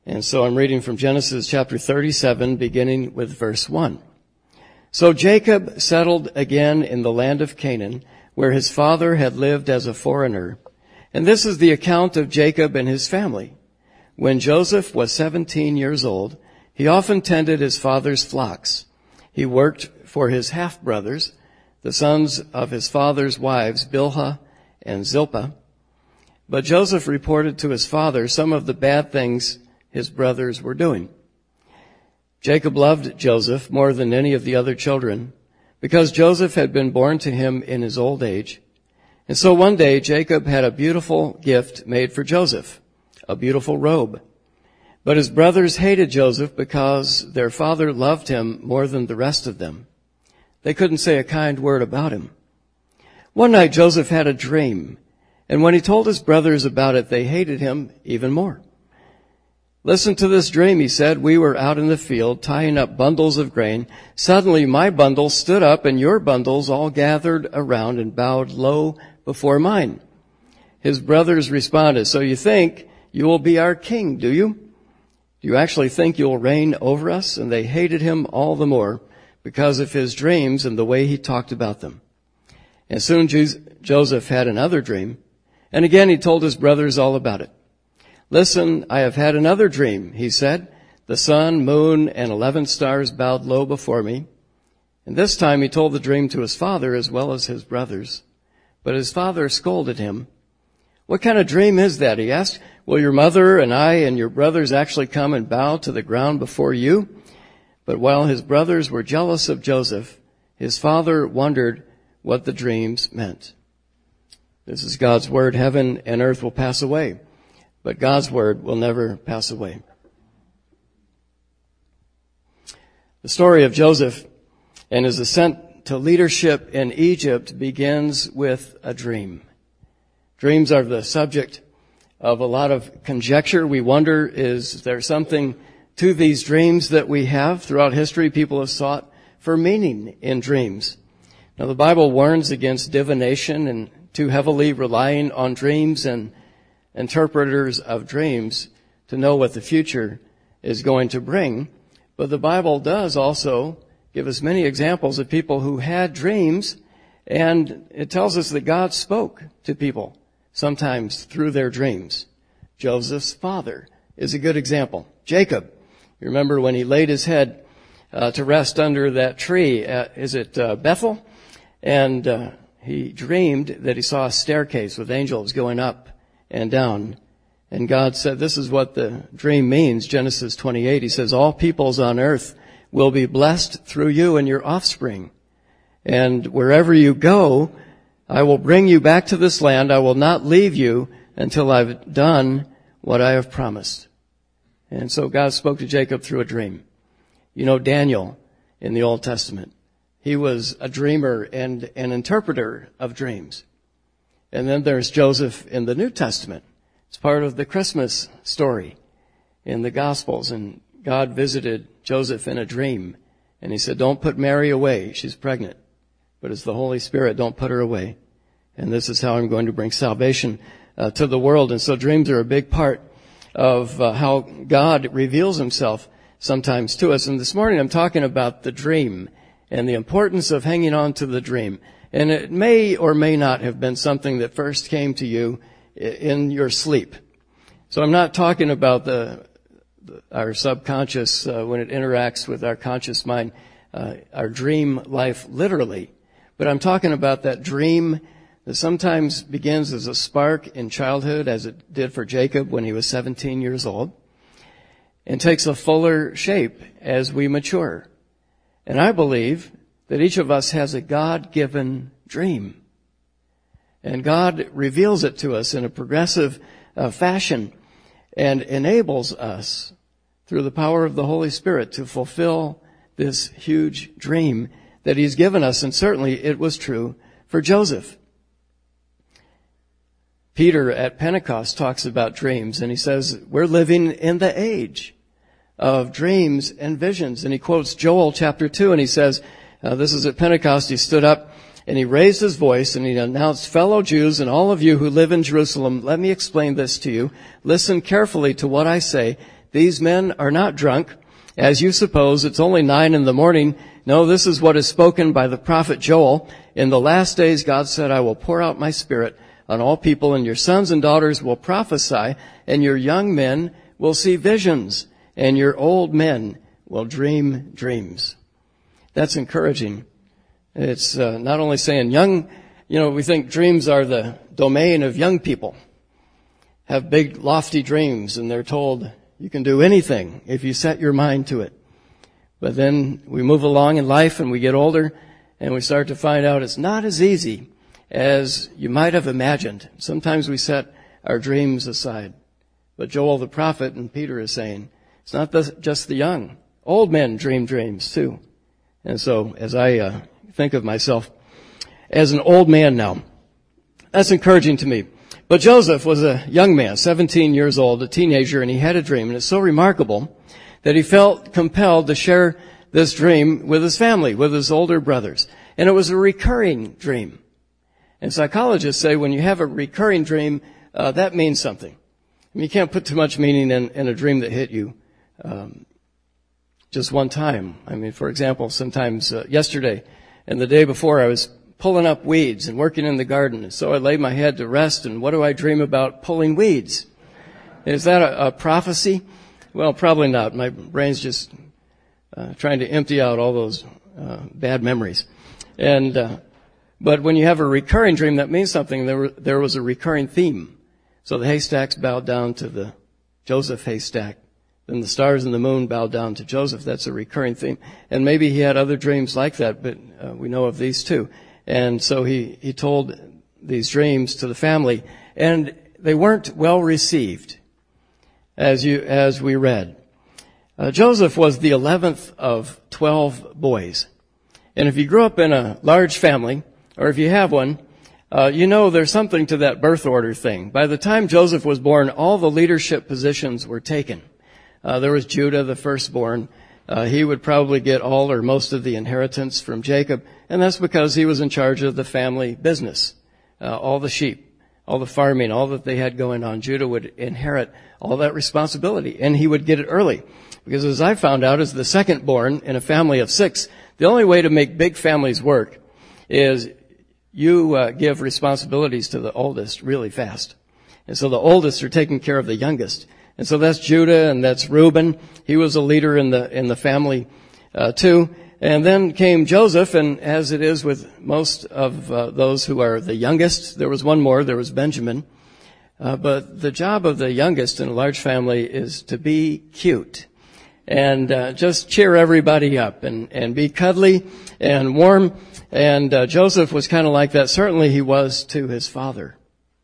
And so I'm reading from Genesis chapter 37, beginning with verse 1. So Jacob settled again in the land of Canaan, where his father had lived as a foreigner. And this is the account of Jacob and his family. When Joseph was 17 years old, he often tended his father's flocks. He worked for his half-brothers, the sons of his father's wives, Bilhah and Zilpah. But Joseph reported to his father some of the bad things his brothers were doing. Jacob loved Joseph more than any of the other children, because Joseph had been born to him in his old age. And so one day Jacob had a beautiful gift made for Joseph, a beautiful robe. But his brothers hated Joseph because their father loved him more than the rest of them. They couldn't say a kind word about him. One night Joseph had a dream, and when he told his brothers about it, they hated him even more. Listen to this dream, he said. We were out in the field tying up bundles of grain. Suddenly my bundle stood up and your bundles all gathered around and bowed low before mine. His brothers responded, so you think you will be our king, do you? Do you actually think you'll reign over us? And they hated him all the more because of his dreams and the way he talked about them. And soon Joseph had another dream. And again he told his brothers all about it. Listen, I have had another dream, he said. The sun, moon, and 11 stars bowed low before me. And this time he told the dream to his father as well as his brothers. But his father scolded him. What kind of dream is that? He asked. Will your mother and I and your brothers actually come and bow to the ground before you? But while his brothers were jealous of Joseph, his father wondered what the dreams meant. This is God's word. Heaven and earth will pass away, but God's word will never pass away. The story of Joseph and his ascent to leadership in Egypt begins with a dream. Dreams are the subject of a lot of conjecture. We wonder, is there something to these dreams that we have? Throughout history, people have sought for meaning in dreams. Now, the Bible warns against divination and too heavily relying on dreams and interpreters of dreams to know what the future is going to bring. But the Bible does also give us many examples of people who had dreams, and it tells us that God spoke to people, sometimes through their dreams. Joseph's father is a good example. Jacob, you remember when he laid his head to rest under that tree, Bethel? And he dreamed that he saw a staircase with angels going up and down. And God said, this is what the dream means. Genesis 28, he says, all peoples on earth will be blessed through you and your offspring. And wherever you go, I will bring you back to this land. I will not leave you until I've done what I have promised. And so God spoke to Jacob through a dream. You know Daniel in the Old Testament. He was a dreamer and an interpreter of dreams. And then there's Joseph in the New Testament. It's part of the Christmas story in the Gospels. And God visited Joseph in a dream. And he said, don't put Mary away. She's pregnant. But it's the Holy Spirit. Don't put her away. And this is how I'm going to bring salvation to the world. And so dreams are a big part of how God reveals himself sometimes to us. And this morning I'm talking about the dream and the importance of hanging on to the dream. And it may or may not have been something that first came to you in your sleep. So I'm not talking about our subconscious when it interacts with our conscious mind, our dream life literally. But I'm talking about that dream that sometimes begins as a spark in childhood, as it did for Jacob when he was 17 years old, and takes a fuller shape as we mature. And I believe that each of us has a God-given dream. And God reveals it to us in a progressive fashion and enables us through the power of the Holy Spirit to fulfill this huge dream that he's given us. And certainly it was true for Joseph. Peter at Pentecost talks about dreams, and he says we're living in the age of dreams and visions. And he quotes Joel chapter 2, and he says, this is at Pentecost, he stood up and he raised his voice and he announced, fellow Jews and all of you who live in Jerusalem, let me explain this to you. Listen carefully to what I say. these men are not drunk, as you suppose. It's only 9 a.m. No, this is what is spoken by the prophet Joel. In the last days, God said, I will pour out my Spirit on all people, and your sons and daughters will prophesy, and your young men will see visions, and your old men will dream dreams. That's encouraging. It's not only saying young, we think dreams are the domain of young people. Have big, lofty dreams, and they're told you can do anything if you set your mind to it. But then we move along in life and we get older, and we start to find out it's not as easy as you might have imagined. Sometimes we set our dreams aside. But Joel the prophet and Peter is saying, it's not just the young. Old men dream dreams too. And so as I think of myself as an old man now, that's encouraging to me. But Joseph was a young man, 17 years old, a teenager, and he had a dream. And it's so remarkable that he felt compelled to share this dream with his family, with his older brothers. And it was a recurring dream. And psychologists say when you have a recurring dream, that means something. I mean, you can't put too much meaning in a dream that hit you just one time. I mean, for example, sometimes yesterday and the day before I was pulling up weeds and working in the garden. And so I laid my head to rest, and what do I dream about? Pulling weeds. Is that a prophecy? Well, probably not. My brain's just trying to empty out all those bad memories. But when you have a recurring dream, that means something. There was a recurring theme. So the haystacks bowed down to the Joseph haystack. Then the stars and the moon bowed down to Joseph. That's a recurring theme. And maybe he had other dreams like that, but we know of these too. And so he told these dreams to the family, and they weren't well received, as we read. Joseph was the 11th of 12 boys. And if you grew up in a large family, or if you have one, there's something to that birth order thing. By the time Joseph was born, all the leadership positions were taken. There was Judah, the firstborn. He would probably get all or most of the inheritance from Jacob, and that's because he was in charge of the family business. All the sheep, all the farming, all that they had going on. Judah would inherit all that responsibility, and he would get it early. Because as I found out, as the second-born in a family of 6, the only way to make big families work is you give responsibilities to the oldest really fast. And so the oldest are taking care of the youngest. And so that's Judah, and that's Reuben. He was a leader in the family too. And then came Joseph, and as it is with most of those who are the youngest, there was one more. There was Benjamin. But the job of the youngest in a large family is to be cute and just cheer everybody up and be cuddly and warm. And Joseph was kind of like that. Certainly he was to his father.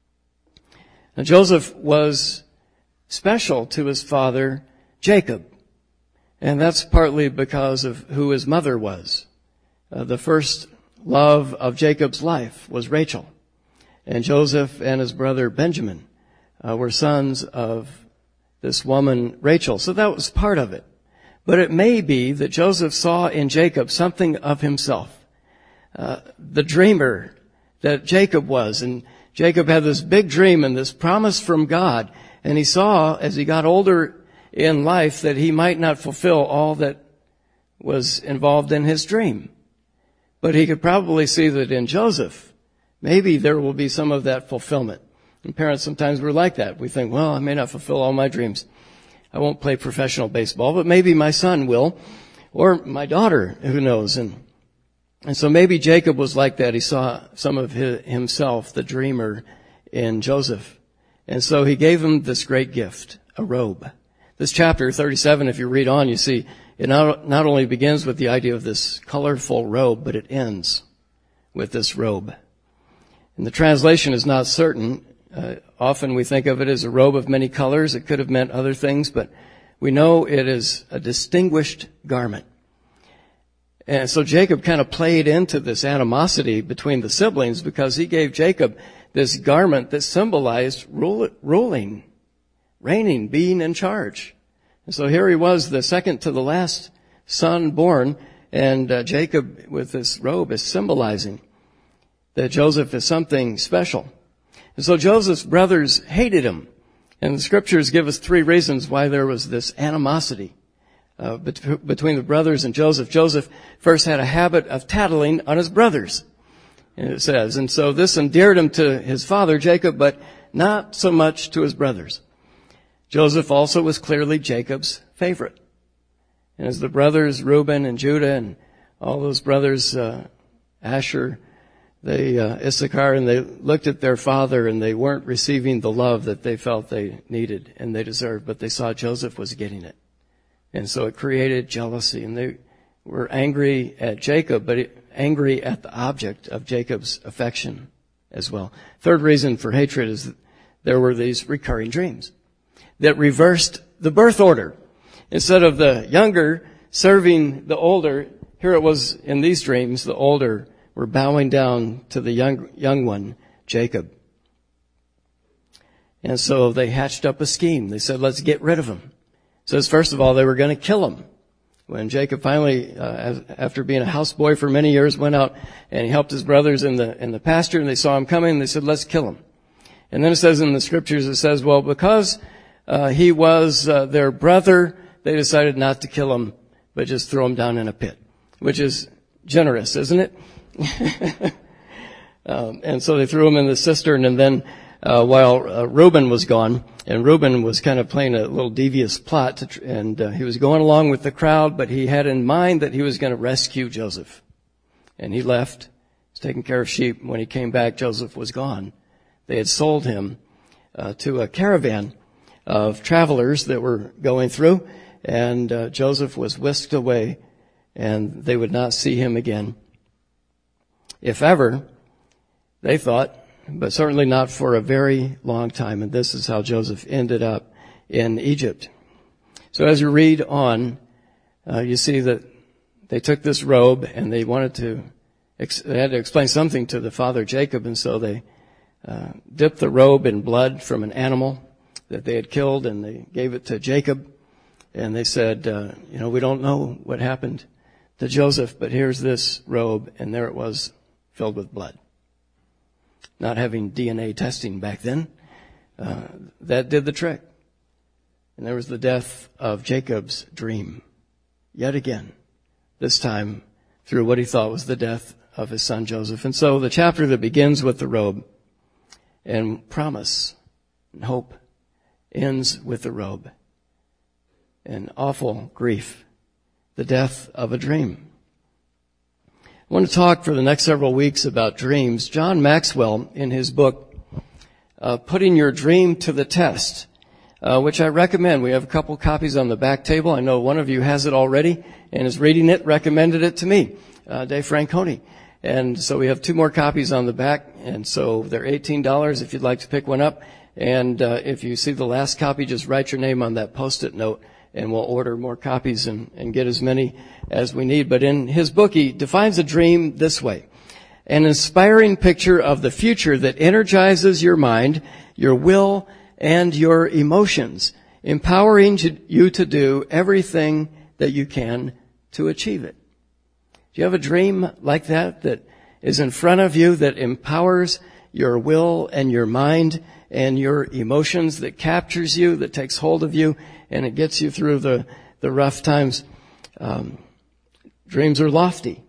Now Joseph was special to his father, Jacob. And that's partly because of who his mother was. The first love of Jacob's life was Rachel. And Joseph and his brother Benjamin were sons of this woman, Rachel. So that was part of it. But it may be that Joseph saw in Jacob something of himself. The dreamer that Jacob was. And Jacob had this big dream and this promise from God. And he saw, as he got older in life, that he might not fulfill all that was involved in his dream. But he could probably see that in Joseph, maybe there will be some of that fulfillment. And parents, sometimes we're like that. We think, well, I may not fulfill all my dreams. I won't play professional baseball, but maybe my son will, or my daughter, who knows. And so maybe Jacob was like that. He saw some of himself, the dreamer, in Joseph. And so he gave him this great gift, a robe. This chapter 37, if you read on, you see it not only begins with the idea of this colorful robe, but it ends with this robe. And the translation is not certain. Often we think of it as a robe of many colors. It could have meant other things, but we know it is a distinguished garment. And so Jacob kind of played into this animosity between the siblings because he gave Jacob this garment that symbolized ruling, reigning, being in charge. And so here he was, the second to the last son born, and Jacob with this robe is symbolizing that Joseph is something special. And so Joseph's brothers hated him. And the scriptures give us 3 reasons why there was this animosity between the brothers and Joseph. Joseph first had a habit of tattling on his brothers, it says. And so this endeared him to his father, Jacob, but not so much to his brothers. Joseph also was clearly Jacob's favorite. And as the brothers, Reuben and Judah and all those brothers, Asher, Issachar, and they looked at their father and they weren't receiving the love that they felt they needed and they deserved, but they saw Joseph was getting it. And so it created jealousy, and they were angry at Jacob, but angry at the object of Jacob's affection as well. Third reason for hatred is that there were these recurring dreams that reversed the birth order. Instead of the younger serving the older, here it was in these dreams, the older were bowing down to the young one, Jacob. And so they hatched up a scheme. They said, let's get rid of him. It says, first of all, they were going to kill him. When Jacob finally, after being a houseboy for many years, went out and he helped his brothers in the pasture, and they saw him coming, and they said, let's kill him. And then it says in the scriptures, it says, well, because he was their brother, they decided not to kill him, but just throw him down in a pit, which is generous, isn't it? And so they threw him in the cistern, and then while Reuben was gone, and Reuben was kind of playing a little devious plot, and he was going along with the crowd, but he had in mind that he was going to rescue Joseph. And he left, was taking care of sheep. When he came back, Joseph was gone. They had sold him to a caravan of travelers that were going through, and Joseph was whisked away, and they would not see him again. If ever, they thought, but certainly not for a very long time. And this is how Joseph ended up in Egypt. So as you read on, you see that they took this robe and they wanted to, they had to explain something to the father Jacob. And so they dipped the robe in blood from an animal that they had killed, and they gave it to Jacob. And they said, we don't know what happened to Joseph, but here's this robe. And there it was, filled with blood. Not having DNA testing back then, that did the trick. And there was the death of Jacob's dream. Yet again, this time through what he thought was the death of his son Joseph. And so the chapter that begins with the robe and promise and hope ends with the robe and awful grief, the death of a dream. I want to talk for the next several weeks about dreams. John Maxwell, in his book, Putting Your Dream to the Test, which I recommend. We have a couple copies on the back table. I know one of you has it already and is reading it, recommended it to me, Dave Franconi. And so we have 2 more copies on the back, and so they're $18 if you'd like to pick one up. And if you see the last copy, just write your name on that Post-it note, and we'll order more copies and get as many as we need. But in his book, he defines a dream this way: an inspiring picture of the future that energizes your mind, your will, and your emotions, empowering you to do everything that you can to achieve it. Do you have a dream like that is in front of you, that empowers your will and your mind and your emotions, that captures you, that takes hold of you, and it gets you through the rough times? Dreams are lofty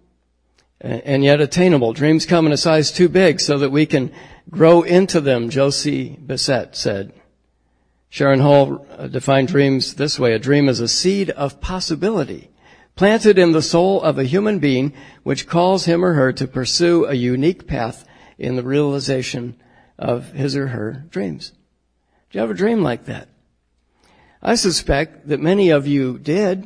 and yet attainable. Dreams come in a size too big so that we can grow into them, Josie Bissett said. Sharon Hall defined dreams this way: a dream is a seed of possibility planted in the soul of a human being, which calls him or her to pursue a unique path in the realization of his or her dreams. Do you have a dream like that? I suspect that many of you did.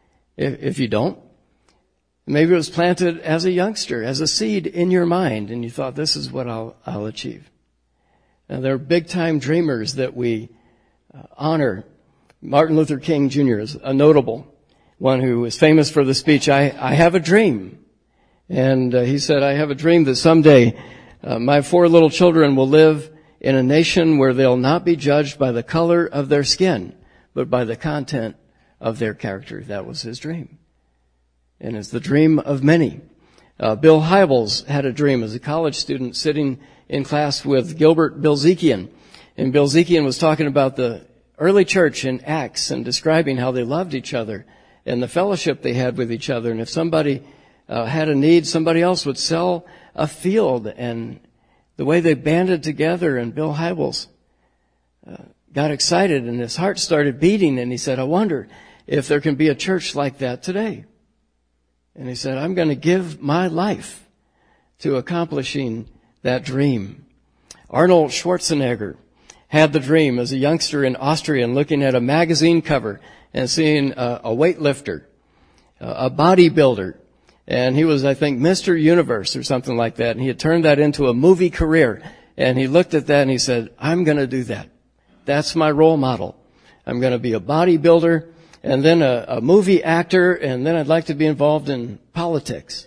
If you don't, maybe it was planted as a youngster, as a seed in your mind, and you thought, this is what I'll achieve. Now, there are big-time dreamers that we honor. Martin Luther King Jr. is a notable one who is famous for the speech, I have a dream. And he said, I have a dream that someday my 4 little children will live in a nation where they'll not be judged by the color of their skin, but by the content of their character. That was his dream. And it's the dream of many. Bill Hybels had a dream as a college student sitting in class with Gilbert Bilzekian. And Bill Zekian was talking about the early church in Acts and describing how they loved each other and the fellowship they had with each other. And if somebody had a need, somebody else would sell a field, and the way they banded together. And Bill Hybels got excited and his heart started beating, and he said, I wonder if there can be a church like that today. And he said, I'm going to give my life to accomplishing that dream. Arnold Schwarzenegger had the dream as a youngster in Austria and looking at a magazine cover and seeing a weightlifter, a bodybuilder, and he was, I think, Mr. Universe or something like that, and he had turned that into a movie career. And he looked at that and he said, I'm going to do that. That's my role model. I'm going to be a bodybuilder and then a movie actor, and then I'd like to be involved in politics.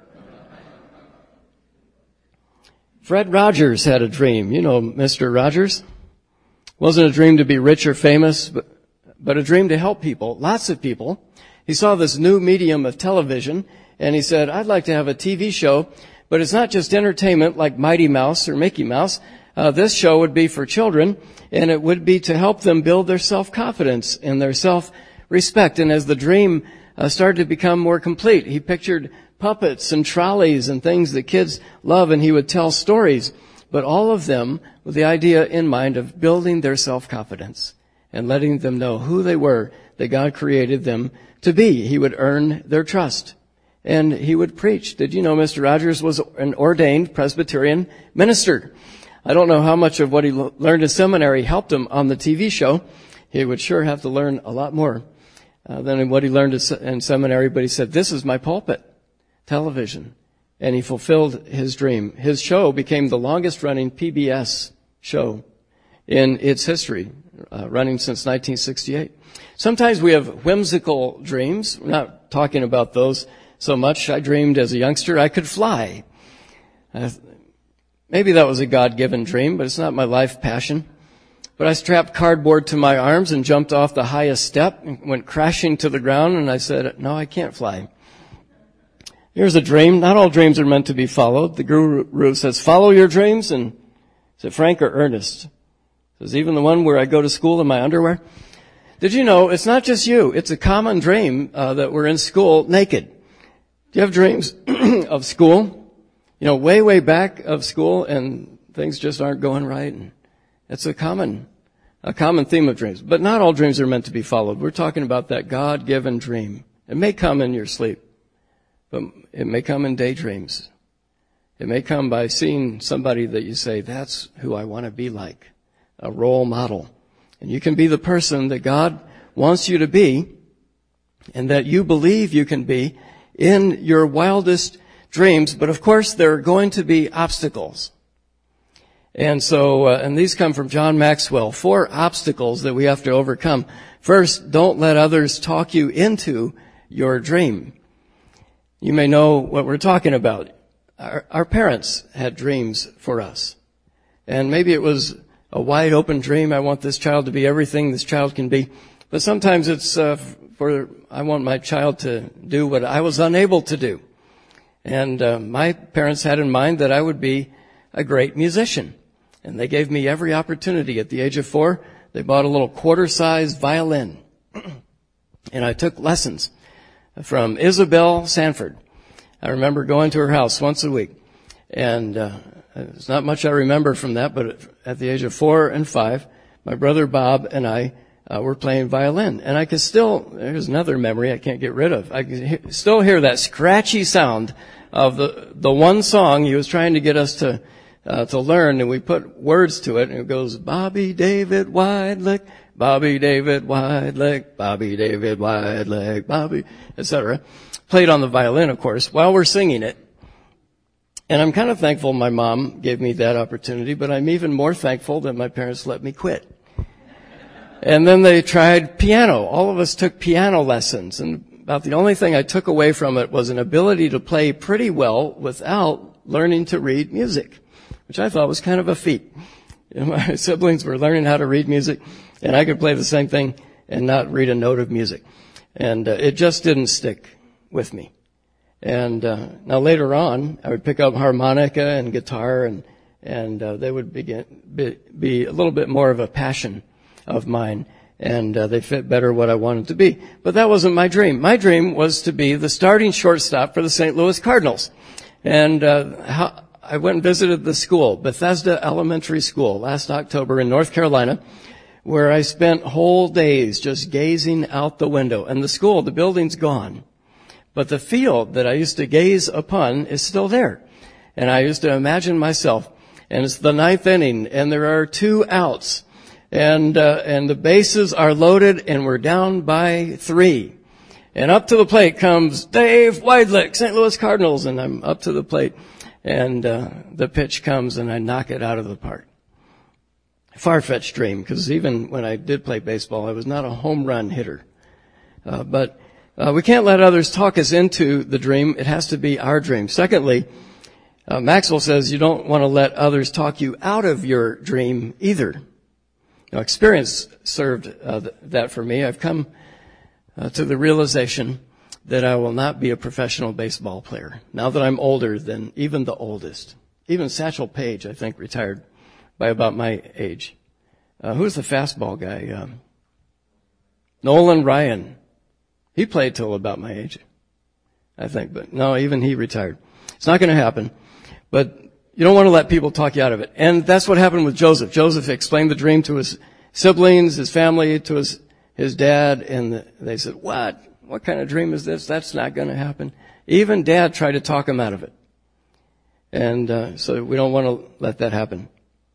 Fred Rogers had a dream. You know Mr. Rogers. Wasn't a dream to be rich or famous, but a dream to help people, lots of people. He saw this new medium of television, and he said, I'd like to have a TV show, but it's not just entertainment like Mighty Mouse or Mickey Mouse. This show would be for children, and it would be to help them build their self-confidence and their self-respect. And as the dream started to become more complete, he pictured puppets and trolleys and things that kids love, and he would tell stories, but all of them with the idea in mind of building their self-confidence and letting them know who they were, that God created them to be. He would earn their trust, and he would preach. Did you know Mr. Rogers was an ordained Presbyterian minister? I don't know how much of what he learned in seminary helped him on the TV show. He would sure have to learn a lot more than what he learned in seminary, but he said, this is my pulpit, television. And he fulfilled his dream. His show became the longest running PBS show in its history, running since 1968. Sometimes we have whimsical dreams. We're not talking about those so much. I dreamed as a youngster I could fly. Maybe that was a God-given dream, but it's not my life passion. But I strapped cardboard to my arms and jumped off the highest step and went crashing to the ground, and I said, no, I can't fly. Here's a dream. Not all dreams are meant to be followed. The guru says, follow your dreams. And is it Frank or Ernest? Says, even the one where I go to school in my underwear. Did you know it's not just you? It's a common dream that we're in school naked. Do you have dreams of school? You know, way back of school, and things just aren't going right. And it's a common theme of dreams. But not all dreams are meant to be followed. We're talking about that God-given dream. It may come in your sleep, but it may come in daydreams. It may come by seeing somebody that you say, that's who I want to be like, a role model. And you can be the person that God wants you to be and that you believe you can be in your wildest dreams. But of course, there are going to be obstacles. And so, and these come from John Maxwell, 4 obstacles that we have to overcome. First, don't let others talk you into your dream. You may know what we're talking about. Our parents had dreams for us. And maybe it was a wide open dream. I want this child to be everything this child can be. But sometimes it's I want my child to do what I was unable to do. And my parents had in mind that I would be a great musician. And they gave me every opportunity. At the age of 4, they bought a little quarter-sized violin. And I took lessons from Isabel Sanford. I remember going to her house once a week. And there's not much I remember from that, but at the age of 4 and 5, my brother Bob and I were playing violin. And I could there's another memory I can't get rid of. I could still hear that scratchy sound of the one song he was trying to get us to learn, and we put words to it, and it goes, Bobby David Wide-Leg, Bobby David Wide-Leg, Bobby David Wide-Leg, Bobby, etc. Played on the violin, of course, while we're singing it. And I'm kind of thankful my mom gave me that opportunity, but I'm even more thankful that my parents let me quit. And then they tried piano. All of us took piano lessons, and about the only thing I took away from it was an ability to play pretty well without learning to read music, which I thought was kind of a feat. You know, my siblings were learning how to read music, and I could play the same thing and not read a note of music. And it just didn't stick with me. And now later on, I would pick up harmonica and guitar, and and they would be a little bit more of a passion of mine, and they fit better what I wanted to be. But that wasn't my dream. My dream was to be the starting shortstop for the St. Louis Cardinals. And I went and visited the school, Bethesda Elementary School, last October in North Carolina, where I spent whole days just gazing out the window. And the building's gone. But the field that I used to gaze upon is still there. And I used to imagine myself, and it's the ninth inning, and there are 2 outs, and the bases are loaded, and we're down by 3. And up to the plate comes Dave Weidlich, St. Louis Cardinals, and I'm up to the plate, and the pitch comes, and I knock it out of the park. Far-fetched dream, because even when I did play baseball, I was not a home run hitter. But we can't let others talk us into the dream. It has to be our dream. Secondly, Maxwell says you don't want to let others talk you out of your dream either. Experience served that for me. I've come to the realization that I will not be a professional baseball player now that I'm older than even the oldest. Even Satchel Paige, I think, retired by about my age. Who's the fastball guy? Nolan Ryan. He played till about my age, I think, but no, even he retired. It's not going to happen. But you don't want to let people talk you out of it. And that's what happened with Joseph. Joseph explained the dream to his siblings, his family, to his dad, and they said, "What? What kind of dream is this? That's not going to happen." Even Dad tried to talk him out of it. And so we don't want to let that happen.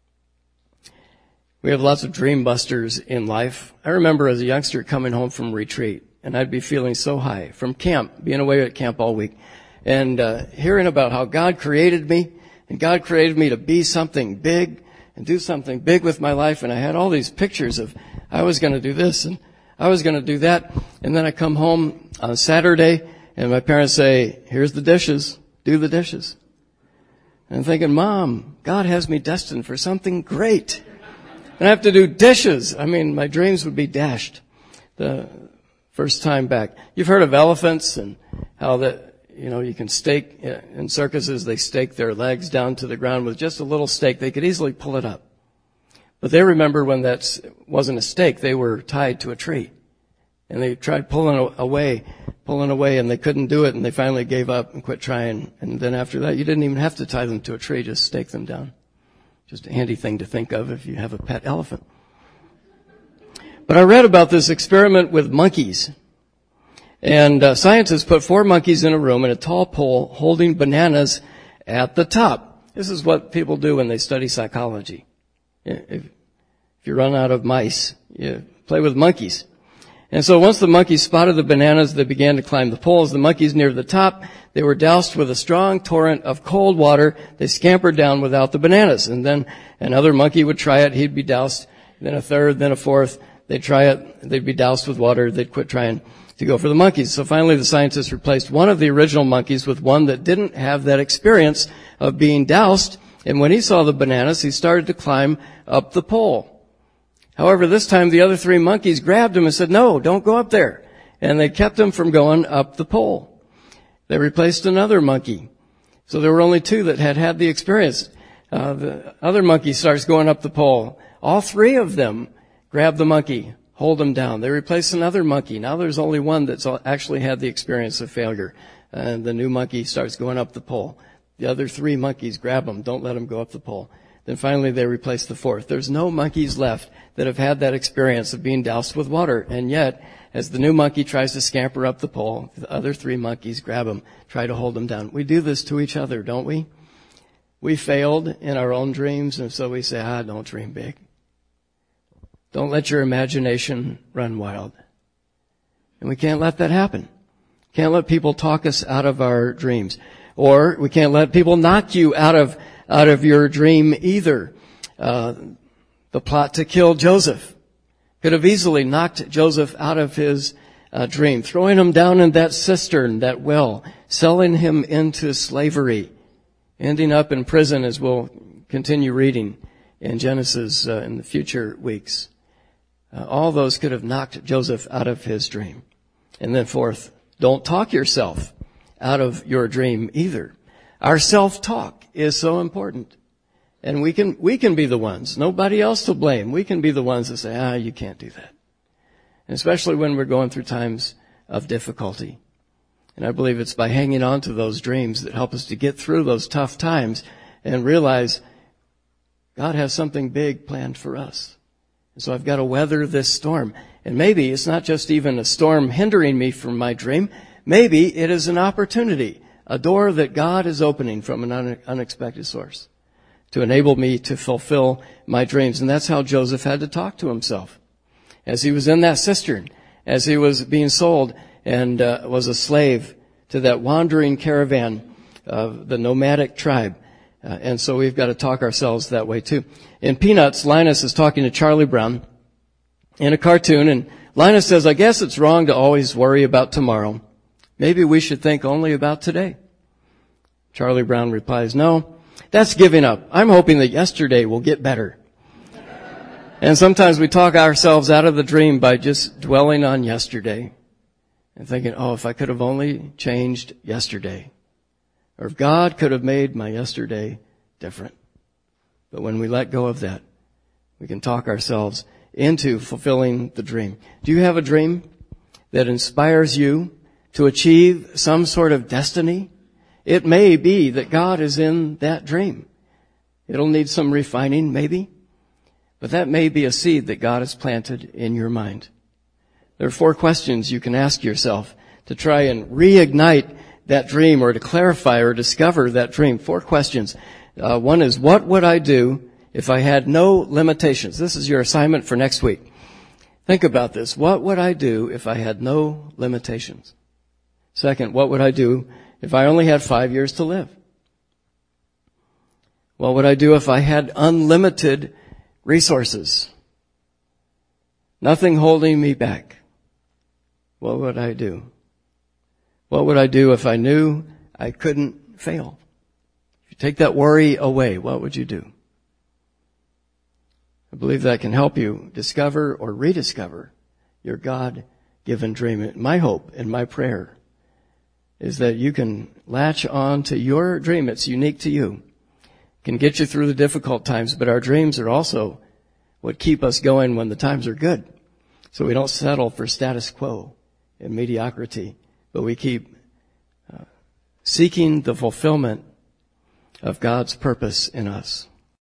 We have lots of dream busters in life. I remember as a youngster coming home from retreat, and I'd be feeling so high from camp, being away at camp all week, and hearing about how God created me, and God created me to be something big and do something big with my life. And I had all these pictures of I was going to do this and I was going to do that. And then I come home on Saturday and my parents say, "Here's the dishes. Do the dishes." And I'm thinking, Mom, God has me destined for something great. And I have to do dishes. I mean, my dreams would be dashed the first time back. You've heard of elephants and how you can stake, in circuses, they stake their legs down to the ground with just a little stake. They could easily pull it up. But they remember when that wasn't a stake, they were tied to a tree. And they tried pulling away, and they couldn't do it, and they finally gave up and quit trying. And then after that, you didn't even have to tie them to a tree, just stake them down. Just a handy thing to think of if you have a pet elephant. But I read about this experiment with monkeys. And scientists put 4 monkeys in a room in a tall pole holding bananas at the top. This is what people do when they study psychology. If you run out of mice, you play with monkeys. And so once the monkeys spotted the bananas, they began to climb the poles. The monkeys near the top, they were doused with a strong torrent of cold water. They scampered down without the bananas. And then another monkey would try it. He'd be doused. Then a third, then a fourth. They'd try it. They'd be doused with water. They'd quit trying to go for the monkeys. So finally the scientists replaced one of the original monkeys with one that didn't have that experience of being doused. And when he saw the bananas, he started to climb up the pole. However, this time the other 3 monkeys grabbed him and said, "No, don't go up there." And they kept him from going up the pole. They replaced another monkey. So there were only 2 that had the experience. The other monkey starts going up the pole. All 3 of them grab the monkey, hold him down. They replace another monkey. Now there's only one that's actually had the experience of failure. And the new monkey starts going up the pole. The other 3 monkeys grab him, don't let him go up the pole. Then finally they replace the 4th. There's no monkeys left that have had that experience of being doused with water. And yet, as the new monkey tries to scamper up the pole, the other 3 monkeys grab him, try to hold him down. We do this to each other, don't we? We failed in our own dreams, and so we say, don't dream big. Don't let your imagination run wild. And we can't let that happen. Can't let people talk us out of our dreams. Or we can't let people knock you out of your dream either. The plot to kill Joseph could have easily knocked Joseph out of his dream, throwing him down in that cistern, that well, selling him into slavery, ending up in prison, as we'll continue reading in Genesis in the future weeks. All those could have knocked Joseph out of his dream. And then 4th, don't talk yourself out of your dream either. Our self-talk is so important. And we can be the ones. Nobody else to blame. We can be the ones that say, you can't do that. And especially when we're going through times of difficulty. And I believe it's by hanging on to those dreams that help us to get through those tough times and realize God has something big planned for us. And so I've got to weather this storm. And maybe it's not just even a storm hindering me from my dream. Maybe it is an opportunity, a door that God is opening from an unexpected source to enable me to fulfill my dreams. And that's how Joseph had to talk to himself. As he was in that cistern, as he was being sold and was a slave to that wandering caravan of the nomadic tribe. And so we've got to talk ourselves that way too. In Peanuts, Linus is talking to Charlie Brown in a cartoon, and Linus says, I guess it's wrong to always worry about tomorrow. Maybe we should think only about today. Charlie Brown replies, no, that's giving up. I'm hoping that yesterday will get better. And sometimes we talk ourselves out of the dream by just dwelling on yesterday and thinking, if I could have only changed yesterday. Or if God could have made my yesterday different. But when we let go of that, we can talk ourselves into fulfilling the dream. Do you have a dream that inspires you to achieve some sort of destiny? It may be that God is in that dream. It'll need some refining, maybe. But that may be a seed that God has planted in your mind. There are 4 questions you can ask yourself to try and reignite that dream or to clarify or discover that dream. 4 questions. One is, what would I do if I had no limitations? This is your assignment for next week. Think about this. What would I do if I had no limitations? Second, what would I do if I only had 5 years to live? What would I do if I had unlimited resources? Nothing holding me back. What would I do? What would I do if I knew I couldn't fail? If you take that worry away, what would you do? I believe that can help you discover or rediscover your God-given dream. My hope and my prayer is that you can latch on to your dream. It's unique to you. It can get you through the difficult times, but our dreams are also what keep us going when the times are good. So we don't settle for status quo and mediocrity, but we keep seeking the fulfillment of God's purpose in us.